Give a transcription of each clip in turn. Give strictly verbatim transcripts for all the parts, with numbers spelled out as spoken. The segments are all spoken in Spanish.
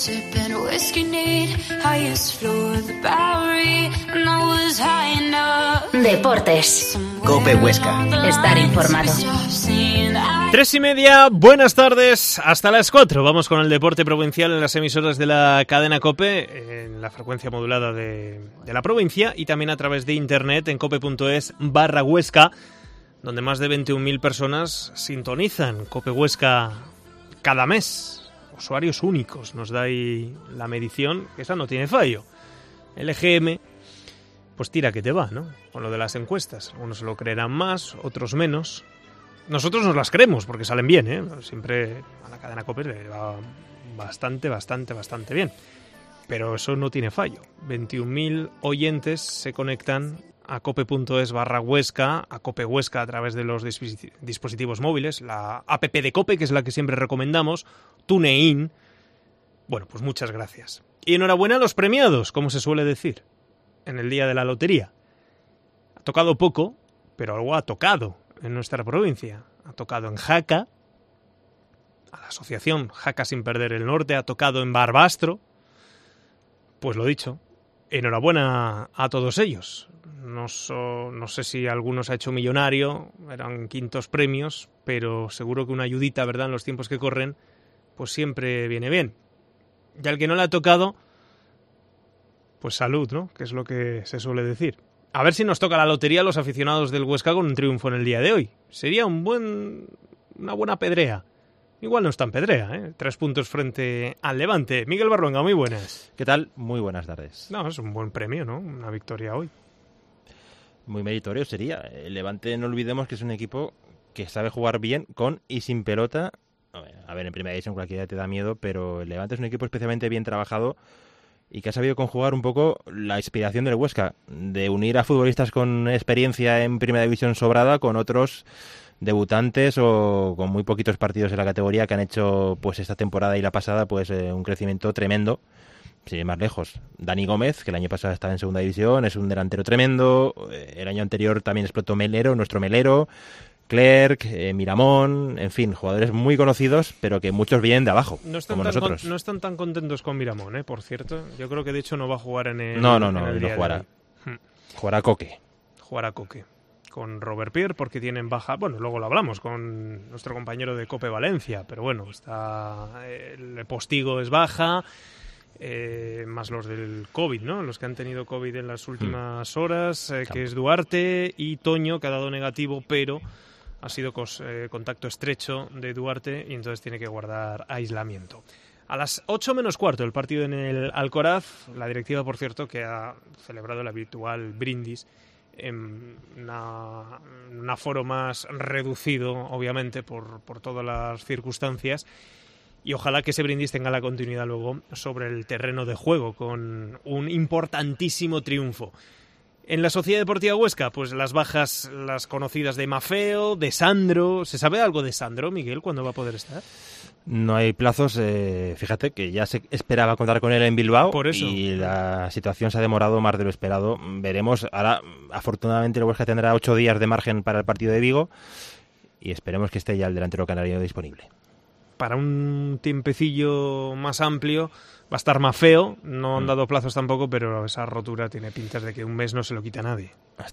Deportes. COPE Huesca. Estar informado. Tres y media, buenas tardes, hasta las cuatro. Vamos con el deporte provincial en las emisoras de la cadena COPE, en la frecuencia modulada de, de la provincia y también a través de internet en cope.es barra Huesca, donde más de veintiún mil personas sintonizan COPE Huesca cada mes. Usuarios únicos, nos da ahí la medición, que esa no tiene fallo. El E G M, pues tira que te va, ¿no? Con lo de las encuestas. Algunos se lo creerán más, otros menos. Nosotros nos las creemos porque salen bien, ¿eh? Siempre a la cadena COPE le va bastante, bastante, bastante bien. Pero eso no tiene fallo. veintiún mil oyentes se conectan a cope.es barra Huesca, a COPE Huesca a través de los disp- dispositivos móviles, la app de COPE, que es la que siempre recomendamos, TuneIn. Bueno, pues muchas gracias. Y enhorabuena a los premiados, como se suele decir, en el día de la lotería. Ha tocado poco, pero algo ha tocado en nuestra provincia. Ha tocado en Jaca, a la asociación Jaca Sin Perder el Norte, ha tocado en Barbastro. Pues lo dicho, enhorabuena a todos ellos. No, so, no sé si alguno se ha hecho millonario, eran quintos premios, pero seguro que una ayudita, ¿verdad?, en los tiempos que corren, pues siempre viene bien. Y al que no le ha tocado, pues salud, ¿no?, que es lo que se suele decir. A ver si nos toca la lotería a los aficionados del Huesca con un triunfo en el día de hoy. Sería un buen, una buena pedrea. Igual no es tan pedrea, ¿eh? Tres puntos frente al Levante. Miguel Barruenga, muy buenas. ¿Qué tal? Muy buenas tardes. No, es un buen premio, ¿no? Una victoria hoy. Muy meritorio sería. El Levante, no olvidemos que es un equipo que sabe jugar bien con y sin pelota. A ver, en primera división cualquiera te da miedo, pero el Levante es un equipo especialmente bien trabajado y que ha sabido conjugar un poco la inspiración del Huesca, de unir a futbolistas con experiencia en primera división sobrada con otros debutantes o con muy poquitos partidos en la categoría que han hecho pues esta temporada y la pasada pues eh, un crecimiento tremendo. Sin ir más lejos, Dani Gómez, que el año pasado estaba en segunda división, es un delantero tremendo. El año anterior también explotó Melero, nuestro Melero, Clerc, eh, Miramón, en fin, jugadores muy conocidos, pero que muchos vienen de abajo, no están como tan nosotros. Con, no están tan contentos con Miramón, ¿eh? Por cierto. Yo creo que de hecho no va a jugar en el No, no, no, en el no día jugará. de hoy. Jugará Coque. Jugará Coque. Con Robert Pierre, porque tienen baja... Bueno, luego lo hablamos con nuestro compañero de COPE Valencia, pero bueno, está el postigo es baja... Eh, más los del COVID, ¿no? Los que han tenido COVID en las últimas horas, eh, que es Duarte y Toño, que ha dado negativo, pero ha sido cos, eh, contacto estrecho de Duarte y entonces tiene que guardar aislamiento. A las ocho menos cuarto el partido en el Alcoraz, la directiva, por cierto, que ha celebrado el habitual brindis en una, un aforo más reducido, obviamente, por, por todas las circunstancias. Y ojalá que ese brindis tenga la continuidad luego sobre el terreno de juego, con un importantísimo triunfo. En la Sociedad Deportiva Huesca, pues las bajas, las conocidas de Mafeo, de Sandro. ¿Se sabe algo de Sandro, Miguel, cuándo va a poder estar? No hay plazos, eh, fíjate que ya se esperaba contar con él en Bilbao. Por eso. Y la situación se ha demorado más de lo esperado. Veremos, ahora afortunadamente el Huesca tendrá ocho días de margen para el partido de Vigo y esperemos que esté ya el delantero canario disponible. Para un tiempecillo más amplio va a estar Mafeo, no han dado plazos tampoco, pero esa rotura tiene pintas de que un mes no se lo quita a nadie.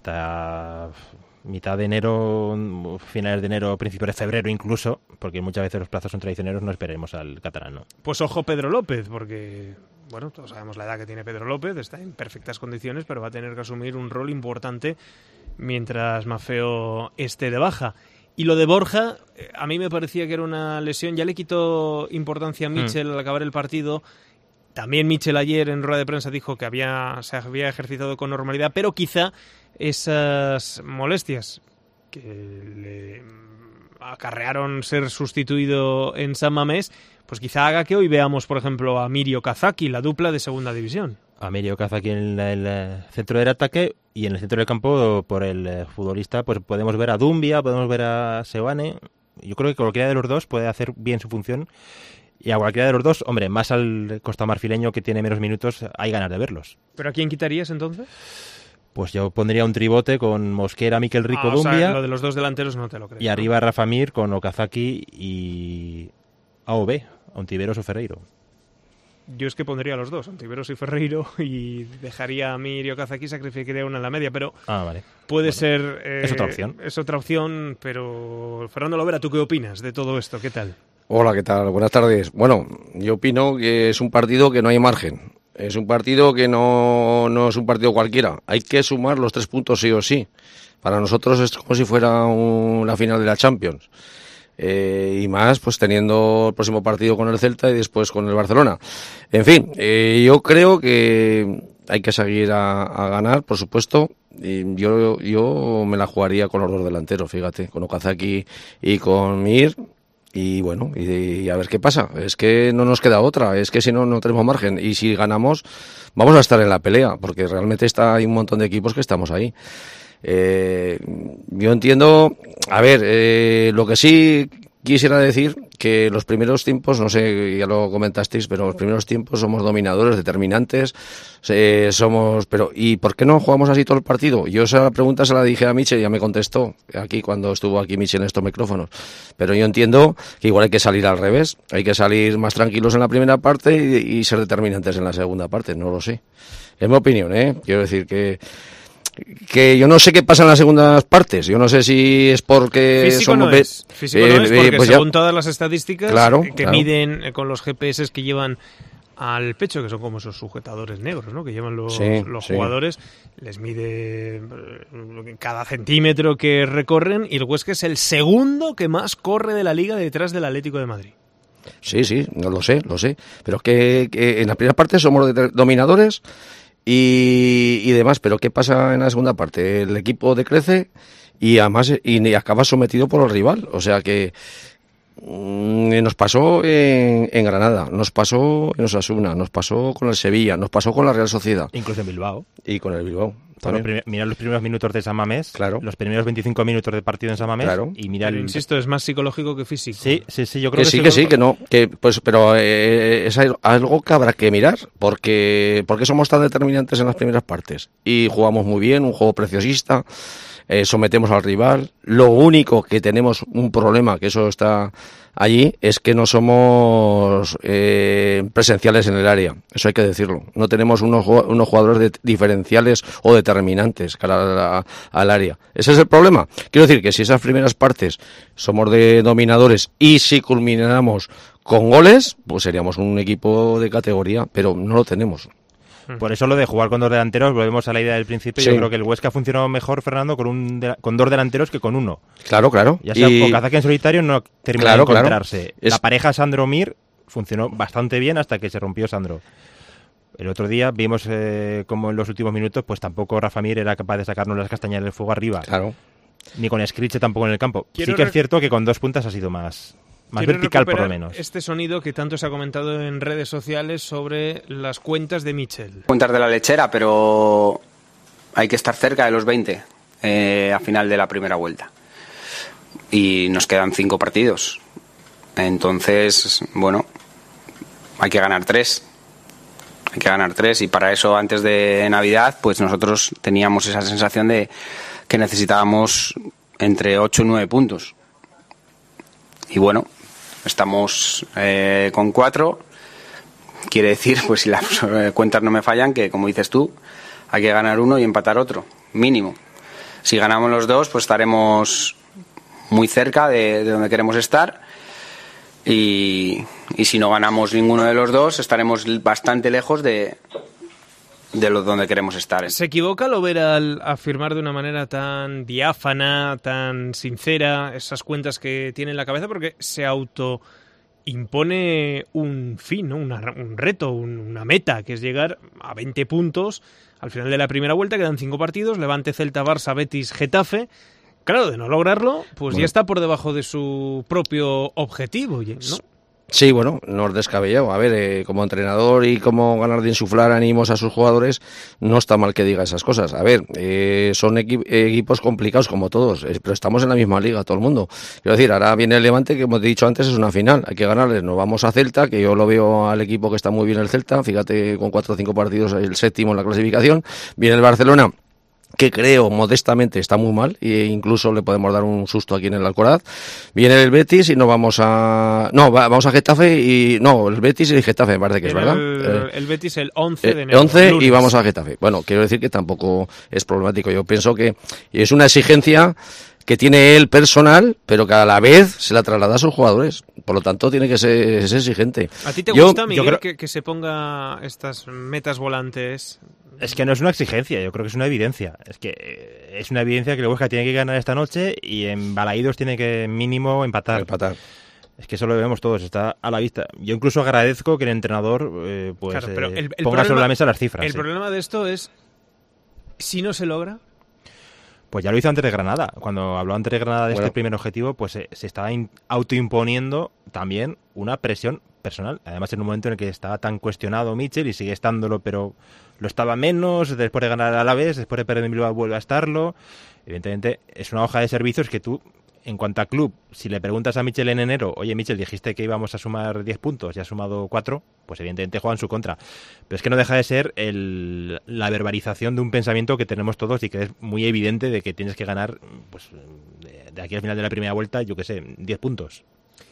Hasta mitad de enero, finales de enero, principios de febrero incluso, porque muchas veces los plazos son traicioneros, no esperemos al catalán, ¿no? Pues ojo Pedro López, porque bueno, todos sabemos la edad que tiene Pedro López, está en perfectas condiciones, pero va a tener que asumir un rol importante mientras Mafeo esté de baja. Y lo de Borja, a mí me parecía que era una lesión. Ya le quitó importancia a Mitchell mm. al acabar el partido. También Mitchell ayer en rueda de prensa dijo que había, se había ejercitado con normalidad, pero quizá esas molestias que le acarrearon ser sustituido en San Mamés, pues quizá haga que hoy veamos, por ejemplo, a Mirio Kazaki, la dupla de segunda división. A Mirio Kazaki en el, el centro del ataque y en el centro del campo, por el futbolista, pues podemos ver a Dumbia, podemos ver a Seoane. Yo creo que cualquiera de los dos puede hacer bien su función. Y a cualquiera de los dos, hombre, más al costamarfileño que tiene menos minutos, hay ganas de verlos. ¿Pero a quién quitarías entonces? Pues yo pondría un tribote con Mosquera, Miquel Rico, ah, Dumbia. O sea, lo de los dos delanteros no te lo creo. Y arriba Rafa Mir con Okazaki y A O B, Ontiveros o Ferreiro. yo es que pondría a los dos, Ontiveros y Ferreiro, y dejaría a Mir y Okazaki, sacrificaría una en la media, pero ah, vale. puede bueno, ser... Eh, es otra opción. Es otra opción, pero Fernando Lovera, ¿tú qué opinas de todo esto? ¿Qué tal? Hola, ¿qué tal? Buenas tardes. Bueno, yo opino que es un partido que no hay margen. Es un partido que no, no es un partido cualquiera. Hay que sumar los tres puntos sí o sí. Para nosotros es como si fuera un, la final de la Champions. Eh, y más, pues teniendo el próximo partido con el Celta y después con el Barcelona. En fin, eh, yo creo que hay que seguir a, a ganar, por supuesto. Y yo, yo me la jugaría con los dos delanteros, fíjate, con Okazaki y con Mir. Y bueno, y, y a ver qué pasa. Es que no nos queda otra, es que si no, no tenemos margen. Y si ganamos, vamos a estar en la pelea, porque realmente está, hay un montón de equipos que estamos ahí. Eh, yo entiendo, a ver, eh, lo que sí quisiera decir que los primeros tiempos, no sé, ya lo comentasteis, pero los primeros tiempos somos dominadores, determinantes, eh, somos, pero ¿y por qué no jugamos así todo el partido? Yo esa pregunta se la dije a Michel y ya me contestó aquí cuando estuvo aquí Michel en estos micrófonos, pero yo entiendo que igual hay que salir al revés, hay que salir más tranquilos en la primera parte y, y ser determinantes en la segunda parte, no lo sé, es mi opinión, eh, quiero decir que que yo no sé qué pasa en las segundas partes, yo no sé si es porque físico somos no es, físico eh, no es porque eh, pues según ya, todas las estadísticas claro, que claro. miden eh, con los G P S que llevan al pecho, que son como esos sujetadores negros, ¿no? Que llevan los, sí, los sí. jugadores, les mide eh, cada centímetro que recorren, y el Huesca es el segundo que más corre de la liga detrás del Atlético de Madrid. Sí, sí, no lo sé, lo sé, pero es que, que en la primera parte somos dominadores y, y demás, pero ¿qué pasa en la segunda parte? El equipo decrece y además y acaba sometido por el rival, o sea que mmm, nos pasó en, en Granada, nos pasó en Osasuna, nos pasó con el Sevilla, nos pasó con la Real Sociedad. Incluso en Bilbao. Y con el Bilbao. Bueno, prim- mira los primeros minutos de San Mamés, claro. los primeros veinticinco minutos de partido en San Mamés, claro. y mira Pero el... insisto, es más psicológico que físico. Sí, sí, sí, yo creo que, que sí, sí, que sí, que no, que pues, pero eh, es algo que habrá que mirar, porque porque somos tan determinantes en las primeras partes y jugamos muy bien, un juego preciosista, eh, sometemos al rival. Lo único que tenemos un problema, que eso está allí, es que no somos eh, presenciales en el área, eso hay que decirlo. No tenemos unos, unos jugadores de, diferenciales o determinantes cara a, a, al área. Ese es el problema. Quiero decir que si esas primeras partes somos de dominadores y si culmináramos con goles, pues seríamos un equipo de categoría, pero no lo tenemos. Por eso lo de jugar con dos delanteros, volvemos a la idea del principio. Sí. Yo creo que el Huesca funcionó mejor, Fernando, con un de, con dos delanteros que con uno. Claro, claro. Ya sea y... Okazaki en solitario no terminó claro, de encontrarse. Claro. Es... La pareja Sandro-Mir funcionó bastante bien hasta que se rompió Sandro. El otro día vimos eh, como en los últimos minutos pues tampoco Rafa Mir era capaz de sacarnos las castañas del fuego arriba. Claro. Ni con Scriche tampoco en el campo. Quiero sí que rec... es cierto que con dos puntas ha sido más... Más Quiero vertical, por lo menos. Este sonido que tanto se ha comentado en redes sociales sobre las cuentas de Michel. Cuentas de la lechera, pero hay que estar cerca de los veinte eh, a final de la primera vuelta. Y nos quedan cinco partidos. Entonces, bueno, hay que ganar tres. Hay que ganar tres. Y para eso, antes de Navidad, pues nosotros teníamos esa sensación de que necesitábamos entre ocho y nueve puntos. Y bueno, estamos eh, con cuatro, quiere decir, pues si las cuentas no me fallan, que como dices tú, hay que ganar uno y empatar otro, mínimo. Si ganamos los dos, pues estaremos muy cerca de, de donde queremos estar, y, y si no ganamos ninguno de los dos, estaremos bastante lejos de, de lo donde queremos estar. ¿Se equivoca Lovera al afirmar de una manera tan diáfana, tan sincera, esas cuentas que tiene en la cabeza? Porque se auto impone un fin, ¿no? una, un reto, un, una meta, que es llegar a veinte puntos al final de la primera vuelta. Quedan cinco partidos: Levante, Celta, Barça, Betis, Getafe. Claro, de no lograrlo, pues bueno, ya está por debajo de su propio objetivo, ¿no? Sí, bueno, no es descabellado. A ver, eh, como entrenador y como ganar de insuflar ánimos a sus jugadores, no está mal que diga esas cosas. A ver, eh, son equi- equipos complicados como todos, eh, pero estamos en la misma liga, todo el mundo. Quiero decir, ahora viene el Levante, que como te he dicho antes, es una final, hay que ganarles. Nos vamos a Celta, que yo lo veo al equipo que está muy bien el Celta, fíjate, con cuatro o cinco partidos, el séptimo en la clasificación. Viene el Barcelona, que creo modestamente está muy mal e incluso le podemos dar un susto aquí en el Alcoraz. Viene el Betis y nos vamos a no va, vamos a Getafe y no el Betis y el Getafe me parece que Viene es verdad el, eh, el Betis el once de enero, el once lunes. Y vamos a Getafe. Bueno, quiero decir que tampoco es problemático. Yo pienso que es una exigencia que tiene él personal, pero que a la vez se la traslada a sus jugadores. Por lo tanto, tiene que ser, ser exigente. ¿A ti te yo, gusta, Miguel, creo... que, que se ponga estas metas volantes? Es que no es una exigencia, yo creo que es una evidencia. Es que eh, es una evidencia que el Huesca tiene que ganar esta noche y en Balaídos tiene que mínimo empatar. Empatar. Es que eso lo vemos todos, está a la vista. Yo incluso agradezco que el entrenador eh, pues Claro, pero el, el ponga problema, sobre la mesa las cifras. El sí. problema de esto es, si no se logra... Pues ya lo hizo antes de Granada. Cuando habló antes de Granada de bueno. este primer objetivo, pues eh, se estaba in- autoimponiendo también una presión personal. Además, en un momento en el que estaba tan cuestionado Michel y sigue estándolo, pero lo estaba menos, después de ganar a la vez, después de perder en Bilbao vuelve a estarlo. Evidentemente, es una hoja de servicios que tú, en cuanto a club, si le preguntas a Michel en enero, oye Michel, dijiste que íbamos a sumar diez puntos y ha sumado cuatro, pues evidentemente juega en su contra. Pero es que no deja de ser el, la verbalización de un pensamiento que tenemos todos y que es muy evidente de que tienes que ganar pues de, de aquí al final de la primera vuelta, yo qué sé, diez puntos.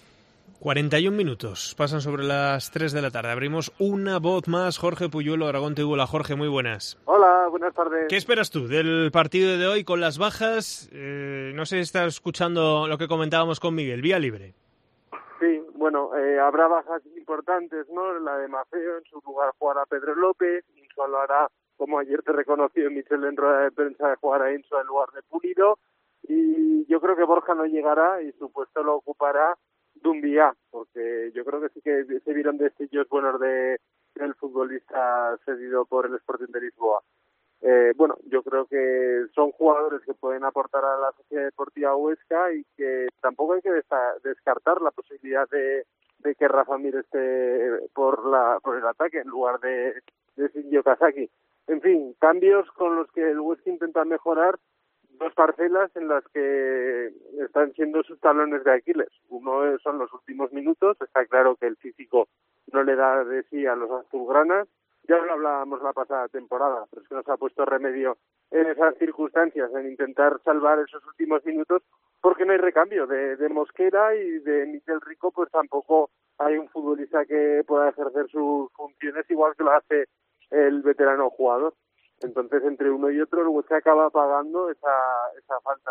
cuarenta y un minutos, pasan sobre las tres de la tarde. Abrimos una voz más. Jorge Puyuelo, Aragón T V. Hola, Jorge, muy buenas. Hola, buenas tardes. ¿Qué esperas tú del partido de hoy con las bajas? Eh, no sé si estás escuchando lo que comentábamos con Miguel, vía libre. Sí, bueno, eh, habrá bajas importantes, ¿no? La de Mafeo, en su lugar jugará Pedro López, Insua lo hará, como ayer te reconoció Michel en rueda de prensa, de jugar a Insua en lugar de Pulido, y yo creo que Borja no llegará y su puesto lo ocupará Doumbia, porque yo creo que sí que se vieron destellos buenos de del futbolista cedido por el Sporting de Lisboa. Eh, bueno, yo creo que son jugadores que pueden aportar a la Sociedad Deportiva Huesca y que tampoco hay que desa- descartar la posibilidad de, de que Rafa Mir esté por la por el ataque en lugar de, de Shinji Okazaki. En fin, cambios con los que el Huesca intenta mejorar dos parcelas en las que están siendo sus talones de Aquiles. Uno son los últimos minutos, está claro que el físico no le da de sí a los azulgranas. Ya lo hablábamos la pasada temporada, pero es que nos ha puesto remedio en esas circunstancias, en intentar salvar esos últimos minutos, porque no hay recambio. De, de Mosquera y de Miquel Rico, pues tampoco hay un futbolista que pueda ejercer sus funciones igual que lo hace el veterano jugador. Entonces, entre uno y otro, el Huesca acaba pagando esa, esa falta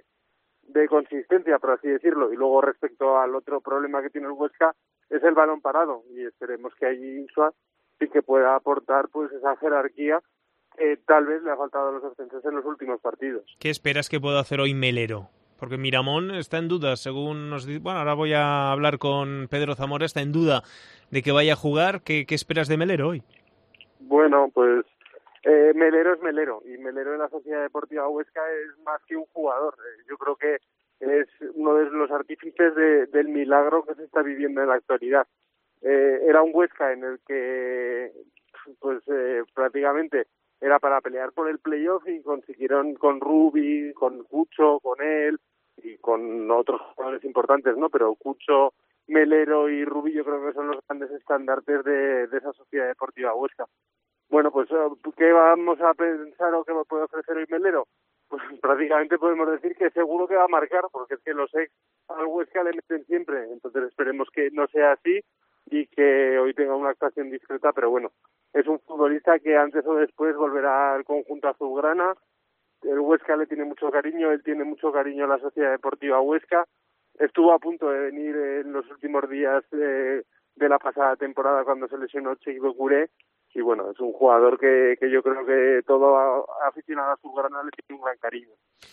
de, de consistencia, por así decirlo. Y luego, respecto al otro problema que tiene el Huesca, es el balón parado. Y esperemos que allí Insua sí que pueda aportar pues esa jerarquía que tal vez le ha faltado a los defensores en los últimos partidos. ¿Qué esperas que pueda hacer hoy Melero? Porque Miramón está en duda, según nos dice. Bueno, ahora voy a hablar con Pedro Zamora, está en duda de que vaya a jugar. ¿Qué, qué esperas de Melero hoy? Bueno, pues eh, Melero es Melero, y Melero en la Sociedad Deportiva Huesca es más que un jugador. Eh, yo creo que es uno de los artífices de, del milagro que se está viviendo en la actualidad. Eh, era un Huesca en el que pues eh, prácticamente era para pelear por el playoff y consiguieron con Rubi, con Cucho, con él y con otros jugadores importantes, ¿no? Pero Cucho, Melero y Rubi yo creo que son los grandes estandartes de, de esa Sociedad Deportiva Huesca. Bueno, pues ¿qué vamos a pensar o qué puede ofrecer hoy Melero? Pues prácticamente podemos decir que seguro que va a marcar, porque es que los ex al Huesca le meten siempre, entonces esperemos que no sea así y que hoy tenga una actuación discreta, pero bueno, es un futbolista que antes o después volverá al conjunto azulgrana. El Huesca le tiene mucho cariño, él tiene mucho cariño a la Sociedad Deportiva Huesca. Estuvo a punto de venir en los últimos días de, de la pasada temporada cuando se lesionó Cheikh Doucouré, y bueno, es un jugador que, que yo creo que todo aficionado azulgrana le tiene un gran cariño.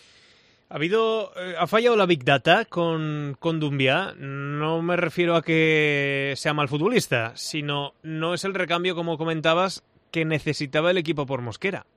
Ha habido, eh, ha fallado la Big Data con, con Doumbia. No me refiero a que sea mal futbolista, sino no es el recambio, como comentabas, que necesitaba el equipo por Mosquera.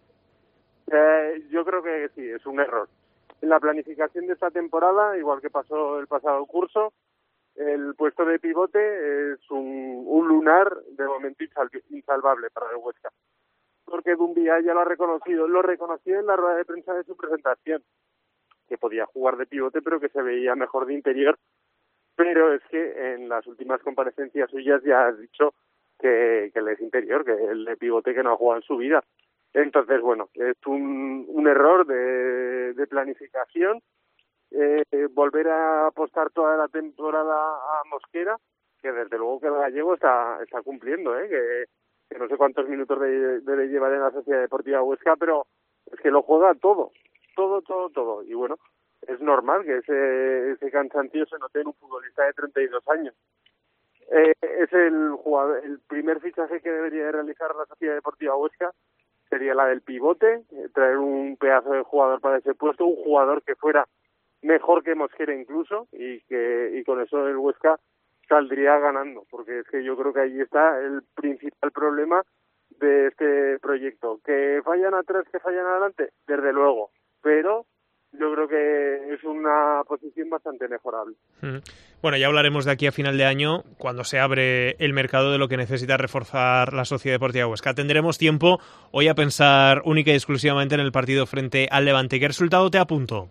Eh, yo creo que sí, es un error. En la planificación de esta temporada, igual que pasó el pasado curso, el puesto de pivote es un, un lunar de momento insal- insalvable para el Huesca. Porque Doumbia ya lo ha reconocido, lo reconoció en la rueda de prensa de su presentación, que podía jugar de pivote pero que se veía mejor de interior, pero es que en las últimas comparecencias suyas ya ha dicho que, que él es interior, que el de pivote que no ha jugado en su vida. Entonces, bueno, es un, un error de, de planificación. Eh, volver a apostar toda la temporada a Mosquera, que desde luego que el gallego está está cumpliendo, ¿eh? que, que no sé cuántos minutos de, de llevar en la Sociedad Deportiva Huesca, pero es que lo juega todo, todo, todo, todo. Y bueno, es normal que ese, ese cansancio se note en un futbolista de treinta y dos años. Eh, es el jugador, el primer fichaje que debería de realizar la Sociedad Deportiva Huesca sería la del pivote, eh, traer un pedazo de jugador para ese puesto, un jugador que fuera mejor que Mosquera incluso, y que y con eso el Huesca saldría ganando, porque es que yo creo que ahí está el principal problema de este proyecto. ¿Que fallan atrás, que fallan adelante? Desde luego, pero yo creo que es una posición bastante mejorable. Bueno, ya hablaremos de aquí a final de año, cuando se abre el mercado, de lo que necesita reforzar la Sociedad Deportiva Huesca. Tendremos tiempo hoy a pensar única y exclusivamente en el partido frente al Levante. ¿Qué resultado te apunto?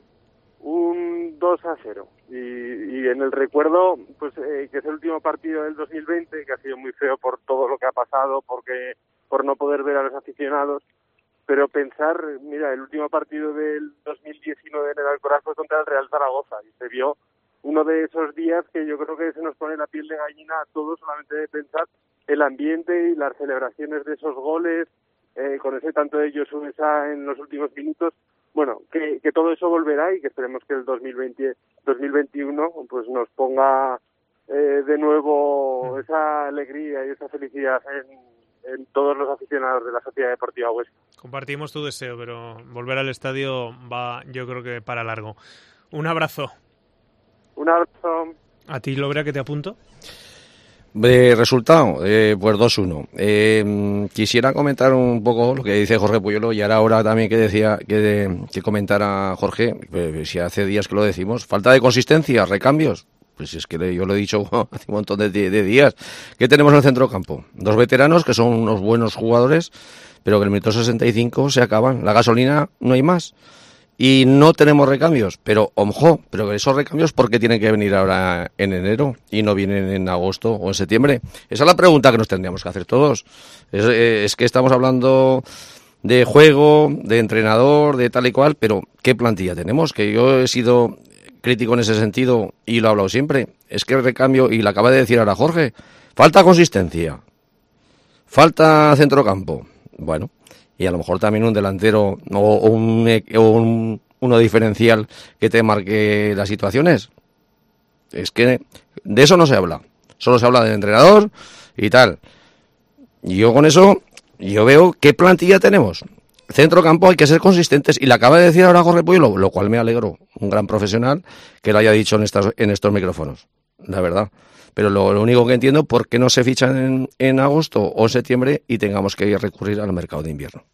Un dos a cero. Y, y en el recuerdo, pues eh, que es el último partido del dos mil veinte, que ha sido muy feo por todo lo que ha pasado, porque por no poder ver a los aficionados. Pero pensar, mira, el último partido del dos mil diecinueve en el Alcoraz fue contra el Real Zaragoza, y se vio uno de esos días que yo creo que se nos pone la piel de gallina a todos solamente de pensar el ambiente y las celebraciones de esos goles, eh, con ese tanto de Josu Esa en los últimos minutos. Bueno, que, que todo eso volverá y que esperemos que el dos mil veinte, dos mil veintiuno pues nos ponga eh, de nuevo esa alegría y esa felicidad en, en todos los aficionados de la Sociedad Deportiva Huesca. Compartimos tu deseo, pero volver al estadio va, yo creo que para largo. Un abrazo. Un abrazo. ¿A ti, Lovera, que te apunto? De resultado, eh, pues dos uno. Eh, quisiera comentar un poco lo que dice Jorge Puyolo, y ahora, ahora también que decía que, de, que comentara Jorge, pues, si hace días que lo decimos, falta de consistencia, recambios. Pues es que yo lo he dicho hace un montón de, de días. ¿Qué tenemos en el centrocampo? Dos veteranos que son unos buenos jugadores, pero que en el minuto sesenta y cinco se acaban. La gasolina no hay más. Y no tenemos recambios, pero ojo, pero esos recambios ¿por qué tienen que venir ahora en enero y no vienen en agosto o en septiembre? Esa es la pregunta que nos tendríamos que hacer todos. Es, es que estamos hablando de juego, de entrenador, de tal y cual, pero ¿qué plantilla tenemos? Que yo he sido crítico en ese sentido y lo he hablado siempre. Es que el recambio, y lo acaba de decir ahora Jorge, falta consistencia, falta centrocampo. Bueno, y a lo mejor también un delantero o, o, un, o un, uno diferencial que te marque las situaciones. Es que de eso no se habla, solo se habla del entrenador y tal. Y yo con eso, yo veo qué plantilla tenemos. Centrocampo hay que ser consistentes, y le acaba de decir ahora Jorge Puyolo, lo cual me alegro, un gran profesional que lo haya dicho en, estas, en estos micrófonos, la verdad. Pero lo, lo único que entiendo, ¿por qué no se fichan en, en agosto o septiembre y tengamos que recurrir al mercado de invierno?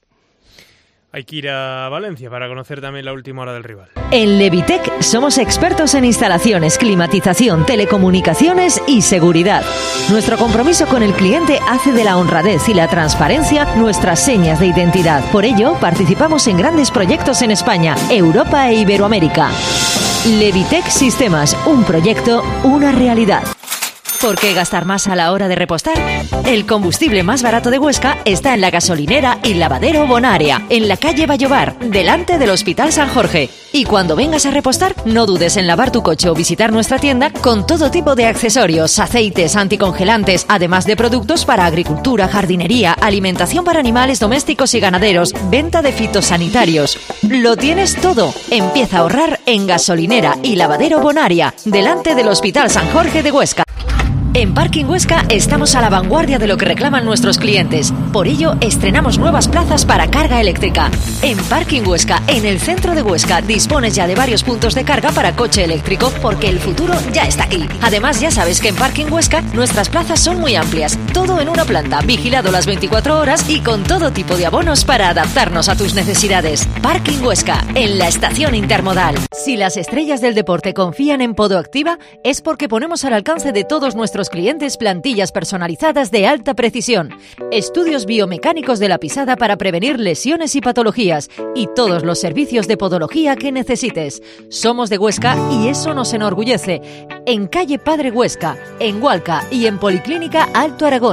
Hay que ir a Valencia para conocer también la última hora del rival. En Levitec somos expertos en instalaciones, climatización, telecomunicaciones y seguridad. Nuestro compromiso con el cliente hace de la honradez y la transparencia nuestras señas de identidad. Por ello, participamos en grandes proyectos en España, Europa e Iberoamérica. Levitec Sistemas, un proyecto, una realidad. ¿Por qué gastar más a la hora de repostar? El combustible más barato de Huesca está en la gasolinera y lavadero Bonaria, en la calle Vallobar, delante del Hospital San Jorge. Y cuando vengas a repostar, no dudes en lavar tu coche o visitar nuestra tienda con todo tipo de accesorios, aceites, anticongelantes, además de productos para agricultura, jardinería, alimentación para animales domésticos y ganaderos, venta de fitosanitarios. Lo tienes todo. Empieza a ahorrar en gasolinera y lavadero Bonaria, delante del Hospital San Jorge de Huesca. En Parking Huesca estamos a la vanguardia de lo que reclaman nuestros clientes. Por ello, estrenamos nuevas plazas para carga eléctrica. En Parking Huesca, en el centro de Huesca, dispones ya de varios puntos de carga para coche eléctrico, porque el futuro ya está aquí. Además, ya sabes que en Parking Huesca nuestras plazas son muy amplias. Todo en una planta, vigilado las veinticuatro horas y con todo tipo de abonos para adaptarnos a tus necesidades. Parking Huesca, en la estación intermodal. Si las estrellas del deporte confían en Podoactiva, es porque ponemos al alcance de todos nuestros clientes plantillas personalizadas de alta precisión, estudios biomecánicos de la pisada para prevenir lesiones y patologías, y todos los servicios de podología que necesites. Somos de Huesca y eso nos enorgullece. En calle Padre Huesca, en Hualca y en Policlínica Alto Aragón.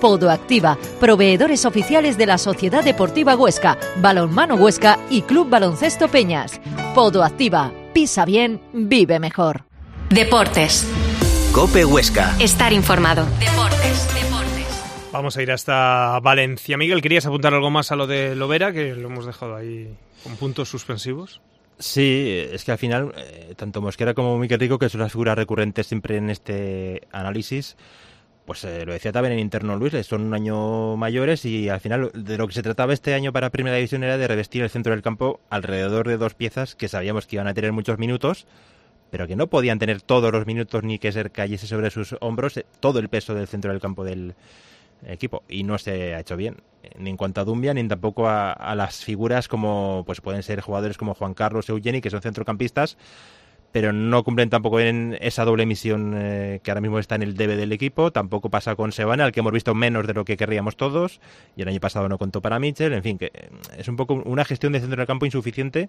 Podoactiva, proveedores oficiales de la Sociedad Deportiva Huesca, Balonmano Huesca y Club Baloncesto Peñas. Podoactiva, pisa bien, vive mejor. Deportes. COPE Huesca. Estar informado. Deportes, deportes. Vamos a ir hasta Valencia. Miguel, ¿querías apuntar algo más a lo de Lovera, que lo hemos dejado ahí con puntos suspensivos? Sí, es que al final, eh, tanto Mosquera como Miquel Rico, que son las figuras recurrentes siempre en este análisis, pues eh, lo decía también en interno Luis, son un año mayores y al final de lo que se trataba este año para Primera División era de revestir el centro del campo alrededor de dos piezas que sabíamos que iban a tener muchos minutos, pero que no podían tener todos los minutos ni que se cayese sobre sus hombros eh, todo el peso del centro del campo del equipo, y no se ha hecho bien, ni en cuanto a Dumbia, ni tampoco a, a las figuras como pues pueden ser jugadores como Juan Carlos, Eugeni, que son centrocampistas, pero no cumplen tampoco en esa doble misión eh, que ahora mismo está en el debe del equipo. Tampoco pasa con Sebane, al que hemos visto menos de lo que querríamos todos, y el año pasado no contó para Mitchell. En fin, que es un poco una gestión de centro del campo insuficiente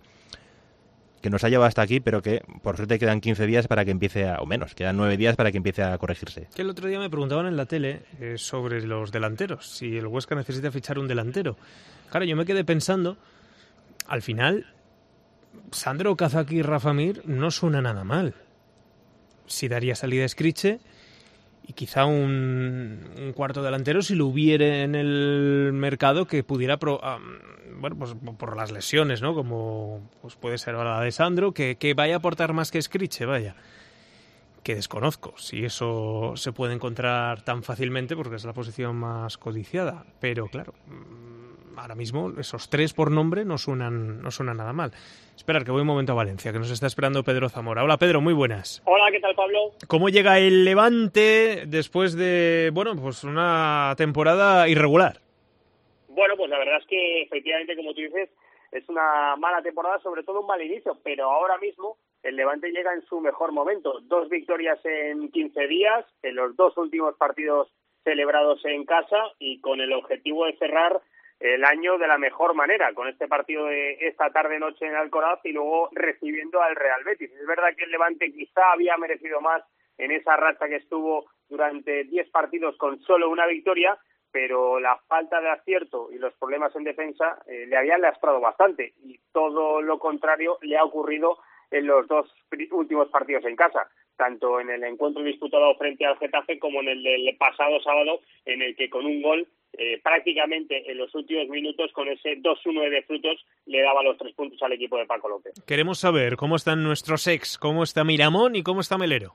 que nos ha llevado hasta aquí, pero que por suerte quedan quince días para que empiece a, o menos, quedan nueve días para que empiece a corregirse. Que el otro día me preguntaban en la tele eh, sobre los delanteros, si el Huesca necesita fichar un delantero. Claro, yo me quedé pensando, al final, Sandro Kazaki y Rafa Mir no suena nada mal. Si daría salida a Scriche y quizá un, un cuarto delantero si lo hubiera en el mercado que pudiera... Pro, um, bueno, pues por las lesiones, ¿no? Como pues puede ser ahora la de Sandro, que, que vaya a aportar más que Scriche, vaya. Que desconozco si eso se puede encontrar tan fácilmente porque es la posición más codiciada. Pero claro, ahora mismo esos tres por nombre no suenan, no suenan nada mal. Esperar que voy un momento a Valencia, que nos está esperando Pedro Zamora. Hola Pedro, muy buenas. Hola, ¿qué tal Pablo? ¿Cómo llega el Levante después de, bueno, pues una temporada irregular? Bueno, pues la verdad es que efectivamente, como tú dices, es una mala temporada, sobre todo un mal inicio, pero ahora mismo el Levante llega en su mejor momento. Dos victorias en quince días, en los dos últimos partidos celebrados en casa y con el objetivo de cerrar el año de la mejor manera, con este partido de esta tarde-noche en Alcoraz y luego recibiendo al Real Betis. Es verdad que el Levante quizá había merecido más en esa racha que estuvo durante diez partidos con solo una victoria, pero la falta de acierto y los problemas en defensa eh, le habían lastrado bastante y todo lo contrario le ha ocurrido en los dos últimos partidos en casa, tanto en el encuentro disputado frente al Getafe como en el del pasado sábado, en el que con un gol eh, prácticamente en los últimos minutos, con ese dos uno de Frutos, le daba los tres puntos al equipo de Paco López. Queremos saber cómo están nuestros ex, cómo está Miramón y cómo está Melero.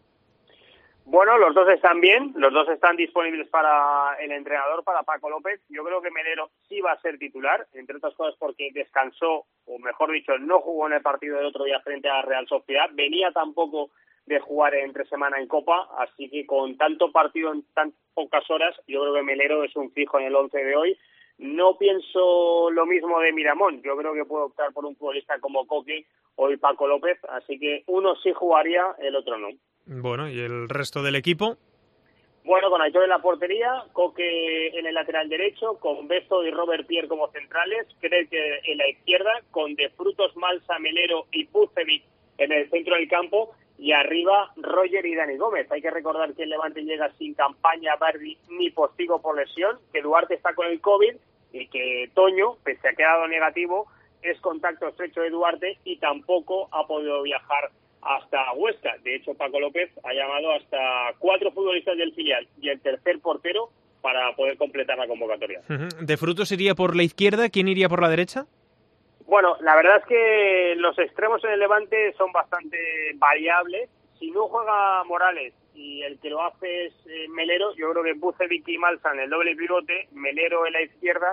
Bueno, los dos están bien, los dos están disponibles para el entrenador, para Paco López. Yo creo que Melero sí va a ser titular, entre otras cosas porque descansó, o mejor dicho, no jugó en el partido del otro día frente a la Real Sociedad. Venía tampoco de jugar entre semana en Copa, así que con tanto partido en tan pocas horas, yo creo que Melero es un fijo en el once de hoy. No pienso lo mismo de Miramón, yo creo que puedo optar por un futbolista como Coque o el Paco López, así que uno sí jugaría, el otro no. Bueno, ¿y el resto del equipo? Bueno, con Aitor en la portería, Coque en el lateral derecho, con Bezo y Robert Pierre como centrales, creo que en la izquierda, con De Frutos, Malsa, Melero y Pucevic en el centro del campo, y arriba Roger y Dani Gómez. Hay que recordar que el Levante llega sin campaña Bardi ni Postigo por lesión, que Duarte está con el COVID y que Toño, pese a que ha dado negativo, es contacto estrecho de Duarte y tampoco ha podido viajar hasta Huesca. De hecho, Paco López ha llamado hasta cuatro futbolistas del filial y el tercer portero para poder completar la convocatoria. ¿De Frutos iría por la izquierda? ¿Quién iría por la derecha? Bueno, la verdad es que los extremos en el Levante son bastante variables. Si no juega Morales y el que lo hace es eh, Melero, yo creo que Bucevic y Malsa en el doble pivote, Melero en la izquierda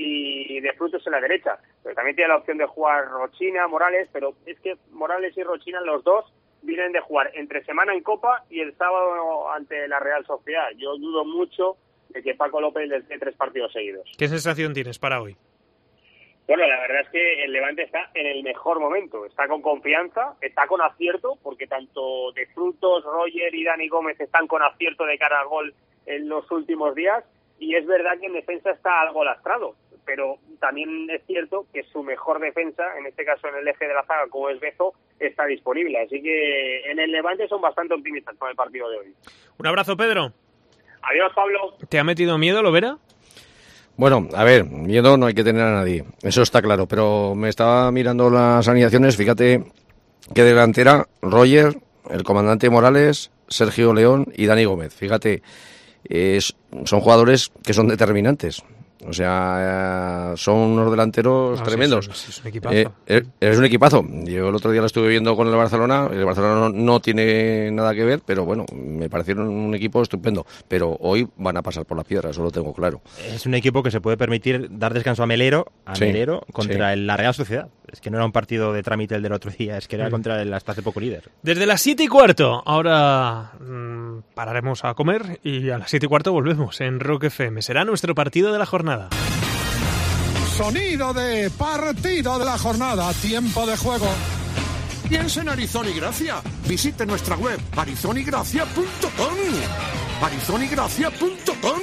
y De Frutos en la derecha. Pero también tiene la opción de jugar Rochina, Morales, pero es que Morales y Rochina, los dos, vienen de jugar entre semana en Copa y el sábado ante la Real Sociedad. Yo dudo mucho de que Paco López les dé tres partidos seguidos. ¿Qué sensación tienes para hoy? Bueno, la verdad es que el Levante está en el mejor momento, está con confianza, está con acierto, porque tanto De Frutos, Roger y Dani Gómez están con acierto de cara al gol en los últimos días, y es verdad que en defensa está algo lastrado, pero también es cierto que su mejor defensa, en este caso en el eje de la zaga, como es Bezo, está disponible, así que en el Levante son bastante optimistas con el partido de hoy. Un abrazo, Pedro. Adiós, Pablo. ¿Te ha metido miedo, Lovera? Bueno, a ver, miedo no hay que tener a nadie, eso está claro, pero me estaba mirando las alineaciones, fíjate que delantera Roger, el comandante Morales, Sergio León y Dani Gómez, fíjate, es, son jugadores que son determinantes. O sea, son unos delanteros no, tremendos. Sí, sí, es un equipazo. Eh, es, es un equipazo. Yo el otro día lo estuve viendo con el Barcelona. El Barcelona no, no tiene nada que ver, pero bueno, me parecieron un equipo estupendo. Pero hoy van a pasar por la piedra, eso lo tengo claro. Es un equipo que se puede permitir dar descanso a Melero, a sí, Melero contra sí. la Real Sociedad. Es que no era un partido de trámite el del otro día, es que era mm. contra el hasta hace poco líder. Desde las siete y cuarto, ahora mmm, pararemos a comer y a las siete y cuarto volvemos en Rock F M. Será nuestro partido de la jornada. Sonido de partido de la jornada, tiempo de juego. Piensa en Arizona y Gracia. Visite nuestra web arizonigracia punto com. arizonigracia punto com.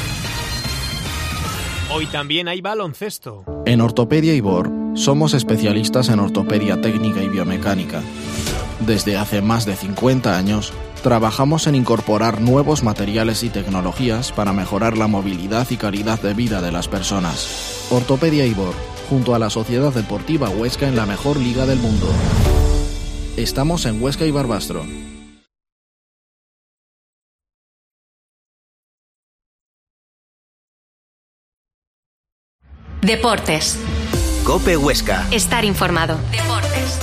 Hoy también hay baloncesto. En Ortopedia Ibor somos especialistas en ortopedia técnica y biomecánica. Desde hace más de cincuenta años trabajamos en incorporar nuevos materiales y tecnologías para mejorar la movilidad y calidad de vida de las personas. Ortopedia Ibor, junto a la Sociedad Deportiva Huesca en la mejor liga del mundo. Estamos en Huesca y Barbastro. Deportes. COPE Huesca. Estar informado. Deportes.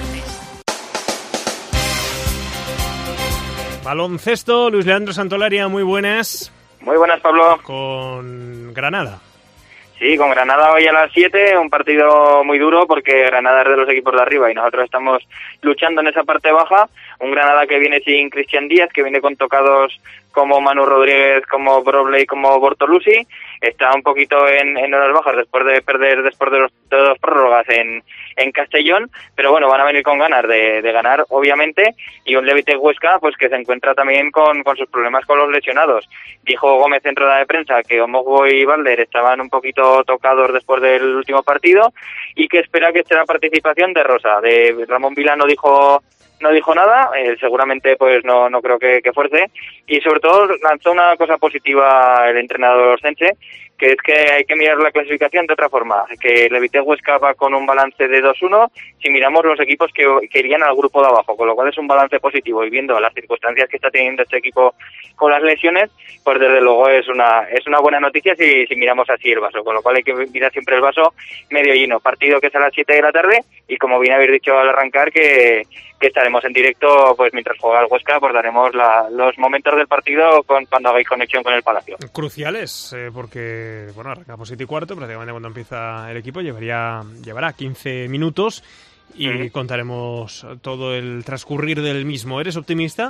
Baloncesto, Luis Leandro Santolaria, muy buenas. Muy buenas, Pablo. Con Granada. Sí, con Granada hoy a las siete, un partido muy duro porque Granada es de los equipos de arriba y nosotros estamos luchando en esa parte baja. Un Granada que viene sin Cristian Díaz, que viene con tocados como Manu Rodríguez, como Brobley, como Bortolucci. Está un poquito en, en horas bajas después de perder después de, los, de dos prórrogas en, en Castellón, pero bueno, van a venir con ganas de, de ganar, obviamente, y un Levitec Huesca pues que se encuentra también con, con sus problemas con los lesionados. Dijo Gómez en rueda de prensa que Omogo y Balder estaban un poquito tocados después del último partido y que espera que esté la participación de Rosa. De Ramón Vila no dijo no dijo nada, eh, seguramente pues no no creo que, que fuerce, y sobre todo lanzó una cosa positiva el entrenador Senche, que es que hay que mirar la clasificación de otra forma, que Levitec Huesca va con un balance de dos uno si miramos los equipos que, que irían al grupo de abajo, con lo cual es un balance positivo, y viendo las circunstancias que está teniendo este equipo con las lesiones, pues desde luego es una es una buena noticia si, si miramos así el vaso, con lo cual hay que mirar siempre el vaso medio lleno. Partido que es a las siete de la tarde, y como bien habéis dicho al arrancar, que que estaremos en directo pues mientras juega el Huesca, pues daremos la, los momentos del partido con, cuando hagáis conexión con el Palacio. Cruciales, eh, porque bueno, arrancamos siete y cuarto, prácticamente cuando empieza el equipo, llevaría llevará quince minutos y mm. contaremos todo el transcurrir del mismo. ¿Eres optimista?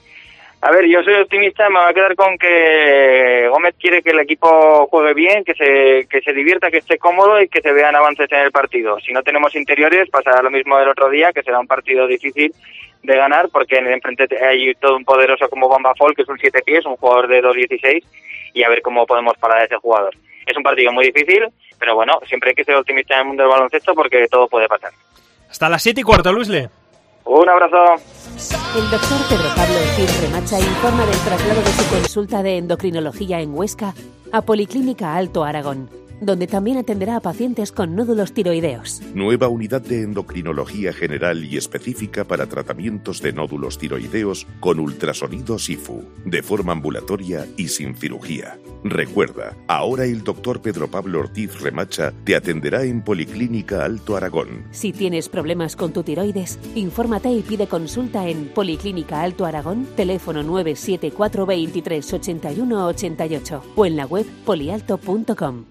A ver, yo soy optimista, me voy a quedar con que Gómez quiere que el equipo juegue bien, que se que se divierta, que esté cómodo y que se vean avances en el partido. Si no tenemos interiores, pasará lo mismo del otro día, que será un partido difícil de ganar, porque en el enfrente hay todo un poderoso como Bamba Fall, que es un siete pies, un jugador de dos dieciséis, y a ver cómo podemos parar a ese jugador. Es un partido muy difícil, pero bueno, siempre hay que ser optimista en el mundo del baloncesto porque todo puede pasar. Hasta las siete y cuarto, Luisle. Un abrazo. El doctor Pedro Pablo Ortiz Remacha informa del traslado de su consulta de endocrinología en Huesca a Policlínica Alto Aragón, donde también atenderá a pacientes con nódulos tiroideos. Nueva unidad de endocrinología general y específica para tratamientos de nódulos tiroideos con ultrasonido S I F U, de forma ambulatoria y sin cirugía. Recuerda, ahora el doctor Pedro Pablo Ortiz Remacha te atenderá en Policlínica Alto Aragón. Si tienes problemas con tu tiroides, infórmate y pide consulta en Policlínica Alto Aragón, teléfono nueve siete cuatro veintitrés ochenta y uno ochenta y ocho o en la web polialto punto com.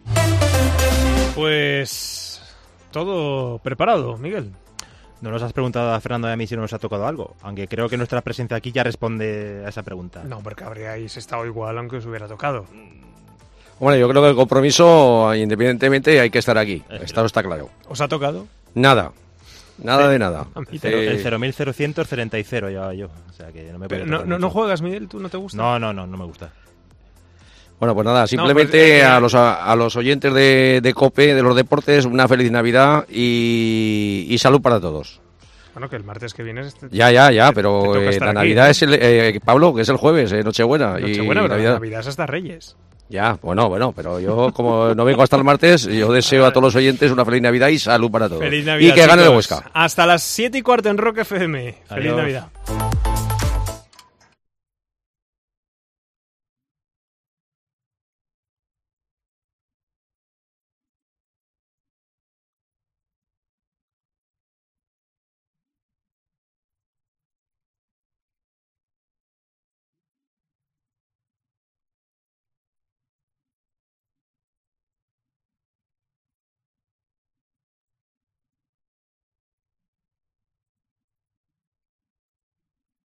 Pues todo preparado, Miguel. No nos has preguntado a Fernando y a mí si nos ha tocado algo, aunque creo que nuestra presencia aquí ya responde a esa pregunta. No, porque habríais estado igual aunque os hubiera tocado. Bueno, yo creo que el compromiso, independientemente, hay que estar aquí. Esto está claro. ¿Os ha tocado? Nada. Nada sí. de nada. Y cero, el cero mil cientos treinta y cero llevaba yo. O sea que no me puede no, no, ¿No juegas, Miguel? ¿Tú no te gusta? No, no, no, no me gusta. Bueno, pues nada, simplemente no, pues, eh, a los a, a los oyentes de, de COPE, de los deportes, una feliz Navidad y, y salud para todos. Bueno, que el martes que viene... Este, ya, ya, ya, te, pero te eh, la aquí, Navidad ¿no? es el... Eh, Pablo, que es el jueves, eh, Nochebuena. Nochebuena, y pero Navidad. la Navidad es hasta Reyes. Ya, bueno, bueno, pero yo como no vengo hasta el martes, yo deseo a todos los oyentes una feliz Navidad y salud para todos. Feliz Navidad, y que gane el chicos. Huesca. Hasta las siete y cuarto en Rock F M. Feliz Adiós. Navidad.